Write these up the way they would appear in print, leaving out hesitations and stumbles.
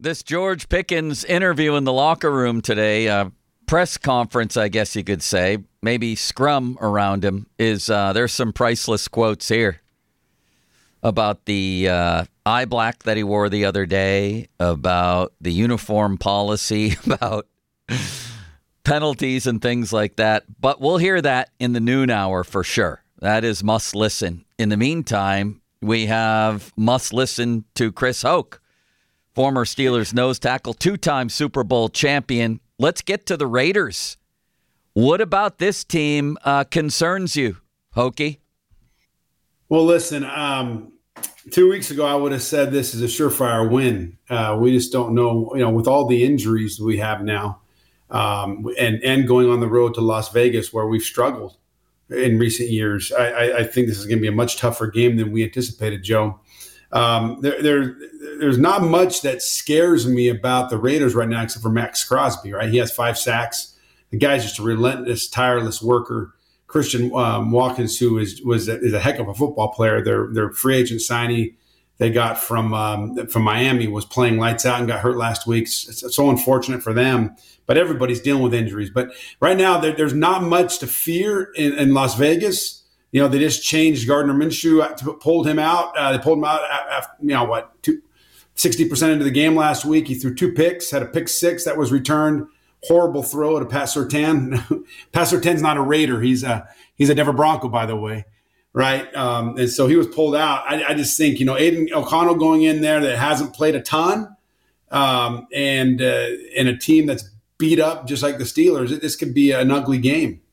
This George Pickens interview in the locker room today, press conference, I guess you could say, maybe scrum around him, is there's some priceless quotes here about the eye black that he wore the other day, about the uniform policy, about penalties and things like that. But we'll hear that in the noon hour for sure. That is must listen. In the meantime, we have must listen to Chris Hoke, former Steelers nose tackle, two-time Super Bowl champion. Let's get to the Raiders. What about this team concerns you, Hokie? Well, listen, 2 weeks ago, I would have said this is a surefire win. We just don't know, with all the injuries we have now, and going on the road to Las Vegas where we've struggled in recent years. I think this is going to be a much tougher game than we anticipated, Joe. There's not much that scares me about the Raiders right now except for Max Crosby, right? He has 5 sacks. The guy's just a relentless, tireless worker. Christian Watkins, who is a heck of a football player, their free agent signee they got from Miami, was playing lights out and got hurt last week. It's so unfortunate for them, but everybody's dealing with injuries. But right now, there's not much to fear in Las Vegas. They just changed Gardner Minshew, pulled him out. They pulled him out after, 60% into the game last week. He threw 2 picks, had a pick 6 that was returned. Horrible throw to Pat Surtain. Pat Surtain's not a Raider. He's a Denver Bronco, by the way, right? And so he was pulled out. I just think, Aiden O'Connell going in there that hasn't played a ton, and a team that's beat up just like the Steelers, this could be an ugly game.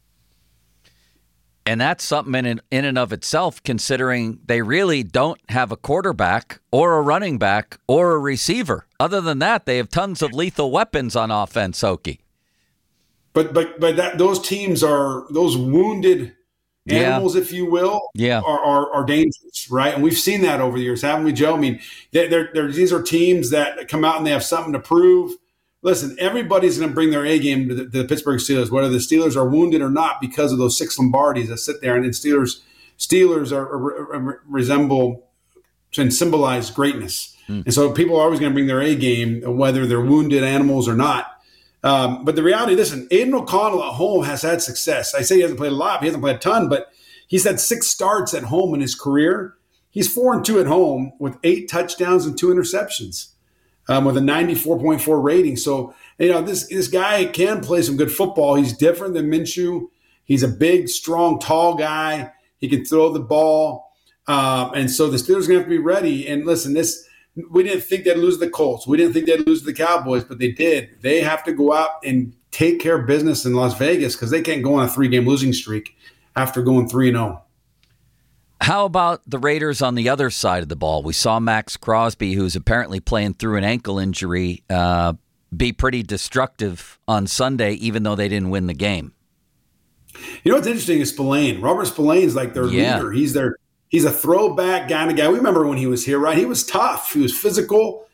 And that's something in and of itself, considering they really don't have a quarterback or a running back or a receiver. Other than that, they have tons of lethal weapons on offense, Hokie. But those teams those wounded animals, if you will, are dangerous, right? And we've seen that over the years, haven't we, Joe? I mean, these are teams that come out and they have something to prove. Listen, everybody's going to bring their A game to the Pittsburgh Steelers, whether the Steelers are wounded or not, because of those 6 Lombardis that sit there. And then Steelers resemble and symbolize greatness. And so people are always going to bring their A game, whether they're wounded animals or not. But the reality, listen, Aiden O'Connell at home has had success. I say he hasn't played a lot, he hasn't played a ton, but he's had 6 starts at home in his career. He's 4-2 at home with 8 touchdowns and 2 interceptions. With a 94.4 rating. So, this guy can play some good football. He's different than Minshew. He's a big, strong, tall guy. He can throw the ball. And so the Steelers are going to have to be ready. And listen, we didn't think they'd lose to the Colts. We didn't think they'd lose to the Cowboys, but they did. They have to go out and take care of business in Las Vegas because they can't go on a 3-game losing streak after going 3-0. How about the Raiders on the other side of the ball? We saw Max Crosby, who's apparently playing through an ankle injury, be pretty destructive on Sunday, even though they didn't win the game. What's interesting is Spillane. Robert Spillane's like their leader. He's a throwback kind of guy. We remember when he was here, right? He was tough. He was physical,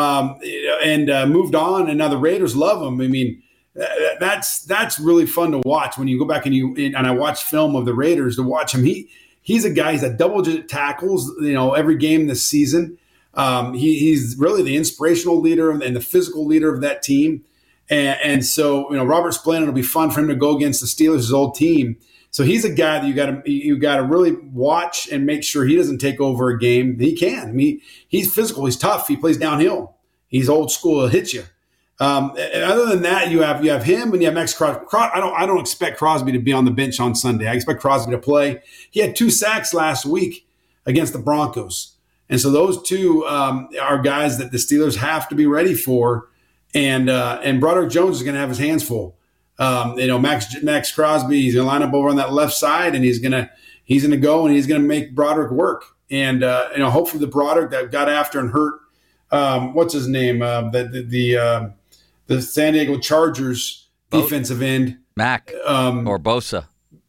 and moved on. And now the Raiders love him. I mean, that's really fun to watch when you go back and I watch film of the Raiders to watch him. He's a guy. He's at double-digit tackles, every game this season. He's really the inspirational leader and the physical leader of that team. And so, Robert Spillane, it'll be fun for him to go against the Steelers, his old team. So he's a guy that you got to really watch and make sure he doesn't take over a game. He can. I mean, he's physical. He's tough. He plays downhill. He's old school. He'll hit you. Other than that, you have him and you have Max Crosby. I don't expect Crosby to be on the bench on Sunday. I expect Crosby to play. He had 2 sacks last week against the Broncos, and so those 2 are guys that the Steelers have to be ready for. And Broderick Jones is going to have his hands full. Max Crosby, he's going to line up over on that left side, and he's going to go and he's going to make Broderick work. And hopefully the Broderick that got after and hurt. What's his name? The San Diego Chargers defensive end. Mac or Bosa.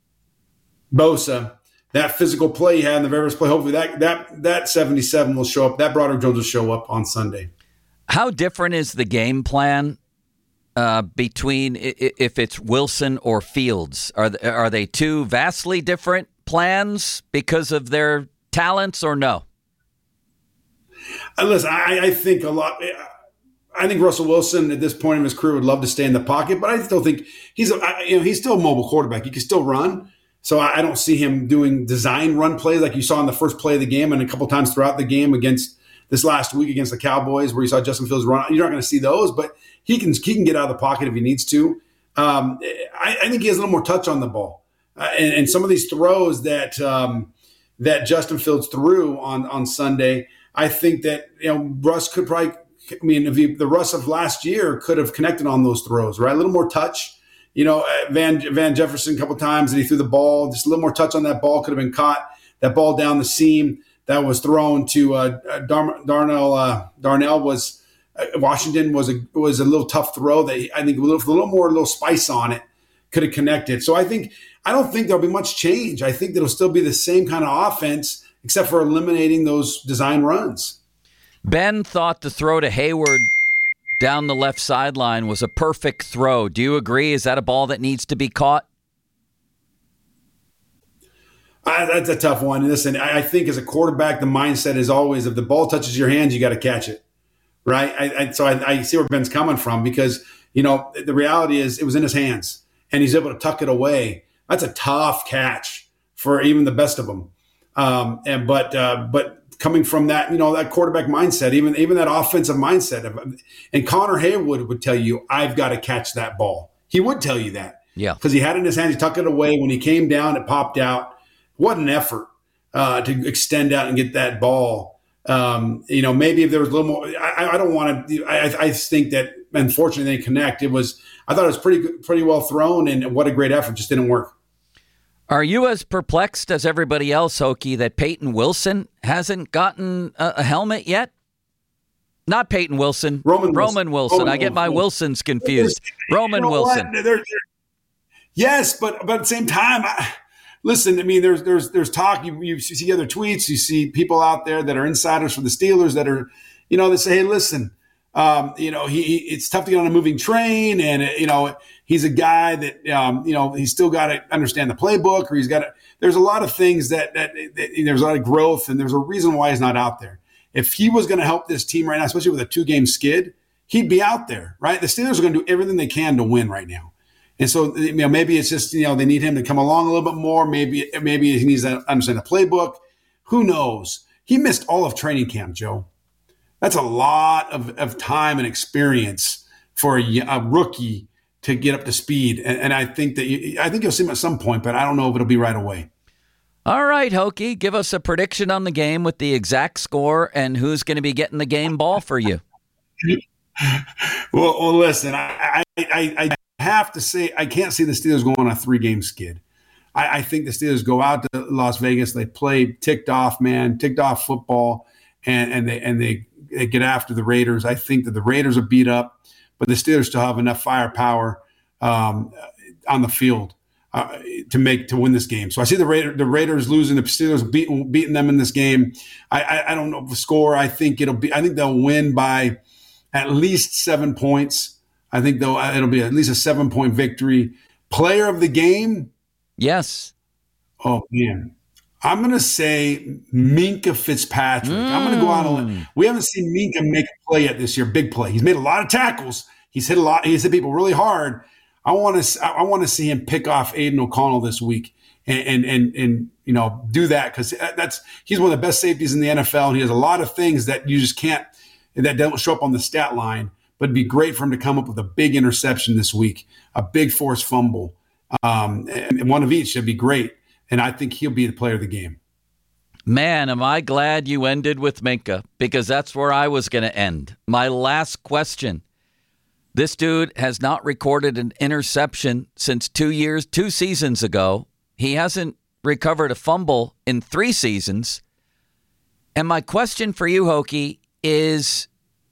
Bosa. That physical play he had in the very first play, hopefully that 77 will show up. That Broderick Jones will show up on Sunday. How different is the game plan between if it's Wilson or Fields? Are they 2 vastly different plans because of their talents or no? Listen, I think a lot. I think Russell Wilson at this point in his career would love to stay in the pocket, but I still think he's still a mobile quarterback. He can still run. So I don't see him doing design run plays like you saw in the first play of the game and a couple times throughout the game against this last week against the Cowboys where you saw Justin Fields run. You're not going to see those, but he can get out of the pocket if he needs to. I think he has a little more touch on the ball. And some of these throws that Justin Fields threw on Sunday, I think that Russ could probably – the Russ of last year could have connected on those throws, right? A little more touch. Van Jefferson a couple times and he threw the ball. Just a little more touch on that ball could have been caught. That ball down the seam that was thrown to Darnell was Washington was a little tough throw that I think with a little spice on it could have connected. So I don't think there'll be much change. I think it'll still be the same kind of offense except for eliminating those design runs. Ben thought the throw to Hayward down the left sideline was a perfect throw. Do you agree? Is that a ball that needs to be caught? That's a tough one. Listen, I think as a quarterback, the mindset is always if the ball touches your hands, you got to catch it, right? So I see where Ben's coming from because, the reality is it was in his hands and he's able to tuck it away. That's a tough catch for even the best of them. But coming from that, that quarterback mindset, even that offensive mindset. And Connor Haywood would tell you, I've got to catch that ball. He would tell you that. Yeah. Because he had it in his hands, he tucked it away. When he came down, it popped out. What an effort to extend out and get that ball. Maybe if there was a little more, I don't want to, I think that unfortunately they didn't connect. I thought it was pretty well thrown and what a great effort, just didn't work. Are you as perplexed as everybody else, Hokie, that Peyton Wilson hasn't gotten a helmet yet? Not Peyton Wilson. Roman Wilson. I get my Wilsons confused. Roman Wilson. Yes, but at the same time, listen. I mean, there's talk. You see other tweets. You see people out there that are insiders for the Steelers that are, that say, hey, listen. It's tough to get on a moving train, and he's a guy that he's still got to understand the playbook, or he's got to. There's a lot of things that there's a lot of growth, and there's a reason why he's not out there. If he was going to help this team right now, especially with a 2-game skid, he'd be out there, right? The Steelers are going to do everything they can to win right now, and so maybe it's just they need him to come along a little bit more. Maybe he needs to understand the playbook. Who knows? He missed all of training camp, Joe. That's a lot of time and experience for a rookie to get up to speed. And I think you'll see him at some point, but I don't know if it'll be right away. All right, Hokie, give us a prediction on the game with the exact score and who's going to be getting the game ball for you. Well, listen, I have to say I can't see the Steelers going on a 3-game skid. I think the Steelers go out to Las Vegas. They play ticked off football, and they get after the Raiders. I think that the Raiders are beat up, but the Steelers still have enough firepower on the field to win this game. So I see the Raiders losing, the Steelers beating them in this game. I don't know the score. I think they'll win by at least 7 points. I think it'll be at least a 7-point victory. Player of the game? Yes. Oh man. I'm going to say Minkah Fitzpatrick. I'm going to go out on a limb. We haven't seen Minkah make a play yet this year, big play. He's made a lot of tackles. He's hit a lot. He's hit people really hard. I want to see him pick off Aiden O'Connell this week and do that because he's one of the best safeties in the NFL. And he has a lot of things that you just can't that don't show up on the stat line. But it'd be great for him to come up with a big interception this week, a big forced fumble, and one of each. That'd be great. And I think he'll be the player of the game. Man, am I glad you ended with Minkah, because that's where I was going to end. My last question. This dude has not recorded an interception since 2 seasons ago. He hasn't recovered a fumble in 3 seasons. And my question for you, Hokie, is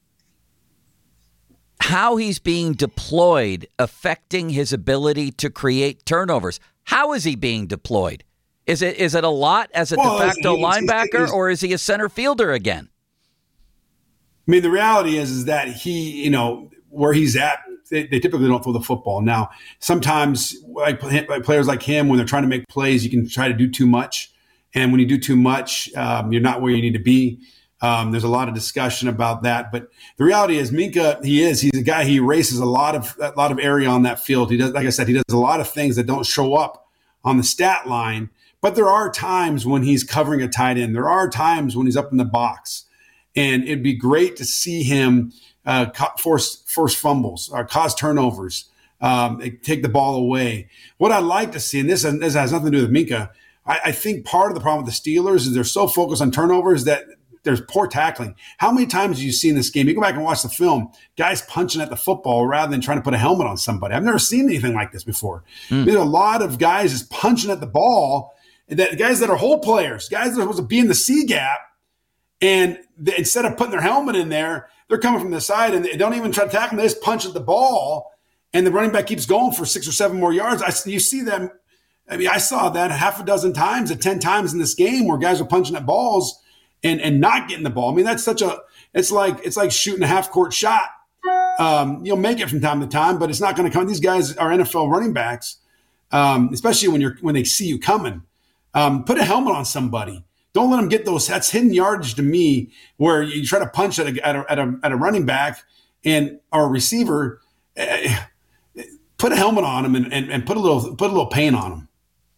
how he's being deployed affecting his ability to create turnovers. How is he being deployed? Is it a lot as a de facto linebacker, or is he a center fielder again? I mean, the reality is that he, where he's at, they typically don't throw the football. Now, sometimes like players like him, when they're trying to make plays, you can try to do too much. And when you do too much, you're not where you need to be. There's a lot of discussion about that, but the reality is Minkah, he's a guy, he erases a lot of area on that field. He does, like I said, he does a lot of things that don't show up on the stat line, but there are times when he's covering a tight end. There are times when he's up in the box, and it'd be great to see him force fumbles, cause turnovers, take the ball away. What I'd like to see, and this has nothing to do with Minkah, I think part of the problem with the Steelers is they're so focused on turnovers that there's poor tackling. How many times have you seen this game? You go back and watch the film, guys punching at the football rather than trying to put a helmet on somebody. I've never seen anything like this before. There's a lot of guys just punching at the ball, guys that are hole players, guys that are supposed to be in the C gap, and instead of putting their helmet in there, they're coming from the side and they don't even try to tackle them. They just punch at the ball, and the running back keeps going for 6 or 7 more yards. You see them. I mean, I saw that half a dozen times, 10 times in this game where guys are punching at balls and not getting the ball. I mean, that's it's like shooting a half court shot. You'll make it from time to time, but it's not going to come. These guys are NFL running backs, especially when they see you coming. Put a helmet on somebody. Don't let them get those. That's hidden yardage to me, where you try to punch at a running back or a receiver. Put a helmet on them and put a little paint on them.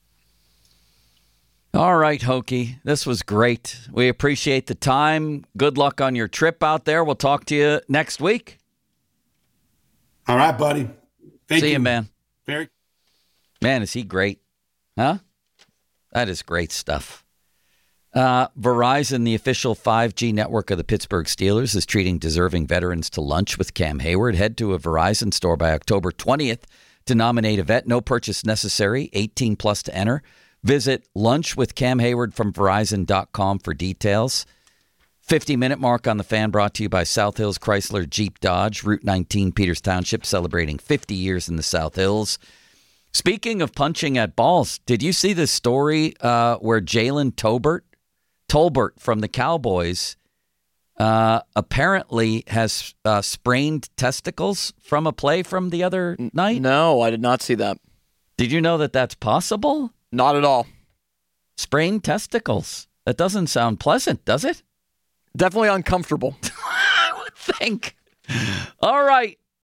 All right, Hokie, this was great. We appreciate the time. Good luck on your trip out there. We'll talk to you next week. All right, buddy. Thank you. See you, man. Man, is he great? Huh? That is great stuff. Verizon, the official 5G network of the Pittsburgh Steelers, is treating deserving veterans to lunch with Cam Hayward. Head to a Verizon store by October 20th to nominate a vet. No purchase necessary. 18 plus to enter. Visit Lunch with Cam Hayward from Verizon.com for details. 50-minute mark on the Fan, brought to you by South Hills Chrysler Jeep Dodge, Route 19, Peters Township, celebrating 50 years in the South Hills. Speaking of punching at balls, did you see this story where Jalen Tolbert from the Cowboys apparently has sprained testicles from a play from the other night? No, I did not see that. Did you know that that's possible? Not at all. Sprained testicles. That doesn't sound pleasant, does it? Definitely uncomfortable. I would think. All right.